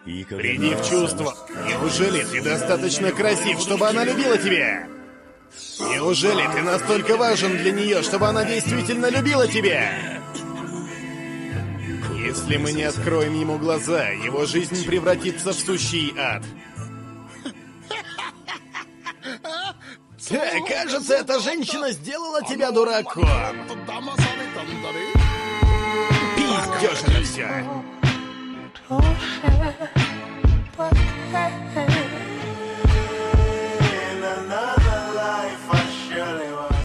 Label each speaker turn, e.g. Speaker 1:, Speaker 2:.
Speaker 1: Приди в чувство. Неужели ты достаточно красив, чтобы она любила тебя? Неужели ты настолько важен для нее, чтобы она действительно любила тебя? Если мы не откроем ему глаза, его жизнь превратится в сущий ад. Кажется, эта женщина сделала тебя дураком. Пиздёж это все.